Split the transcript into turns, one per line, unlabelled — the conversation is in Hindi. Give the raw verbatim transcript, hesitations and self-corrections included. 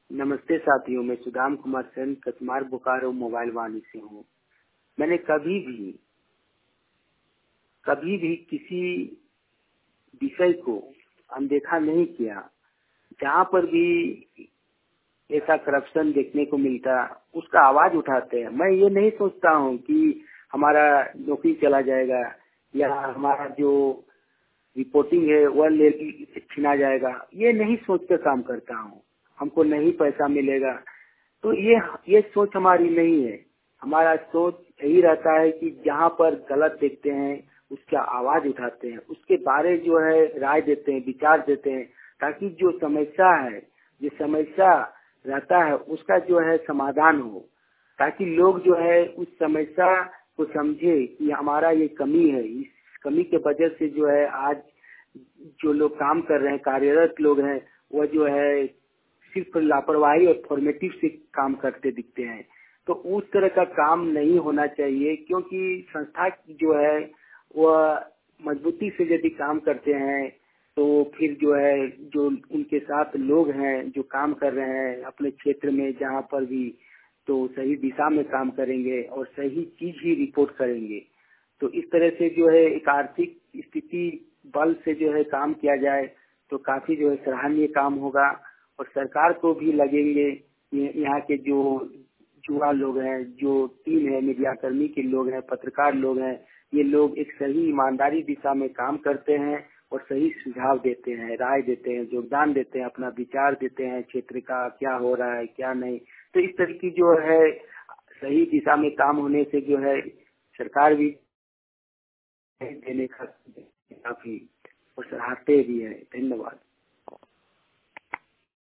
नमस्ते साथियों, मैं सुदाम कुमार सेन कचमार बोकारो मोबाइल वाणी से हूँ। मैंने कभी भी कभी भी किसी विषय को अनदेखा नहीं किया। जहाँ पर भी ऐसा करप्शन देखने को मिलता, उसका आवाज उठाते हैं। मैं ये नहीं सोचता हूँ कि हमारा नौकरी चला जाएगा या हमारा जो रिपोर्टिंग है वह ले छीना जाएगा। ये नहीं सोच कर काम करता हूँ, हमको नहीं पैसा मिलेगा। तो ये ये सोच हमारी नहीं है। हमारा सोच यही रहता है कि जहाँ पर गलत देखते हैं उसका आवाज उठाते हैं, उसके बारे जो है राय देते हैं, विचार देते हैं, ताकि जो समस्या है, जो समस्या रहता है उसका जो है समाधान हो, ताकि लोग जो है उस समस्या को समझे कि हमारा ये कमी है। इस कमी के वजह से जो है आज जो लोग काम कर रहे हैं, कार्यरत लोग हैं, वह जो है सिर्फ लापरवाही और फॉर्मेटिव से काम करते दिखते हैं। तो उस तरह का काम नहीं होना चाहिए, क्योंकि संस्था जो है वह मजबूती से यदि काम करते हैं तो फिर जो है जो उनके साथ लोग हैं जो काम कर रहे हैं अपने क्षेत्र में जहाँ पर भी, तो सही दिशा में काम करेंगे और सही चीज ही रिपोर्ट करेंगे। तो इस तरह से जो है एक आर्थिक स्थिति बल से जो है काम किया जाए तो काफी जो है सराहनीय काम होगा। और सरकार को भी लगेंगे यहाँ के जो युवा लोग हैं, जो टीम है, मीडिया कर्मी के लोग हैं, पत्रकार लोग हैं, ये लोग एक सही ईमानदारी दिशा में काम करते हैं और सही सुझाव देते हैं, राय देते हैं, योगदान देते हैं, अपना विचार देते हैं क्षेत्र का क्या हो रहा है क्या नहीं। तो इस तरह की जो है सही दिशा में काम होने से जो है सरकार भी देने का काफी और सराहते भी है। धन्यवाद।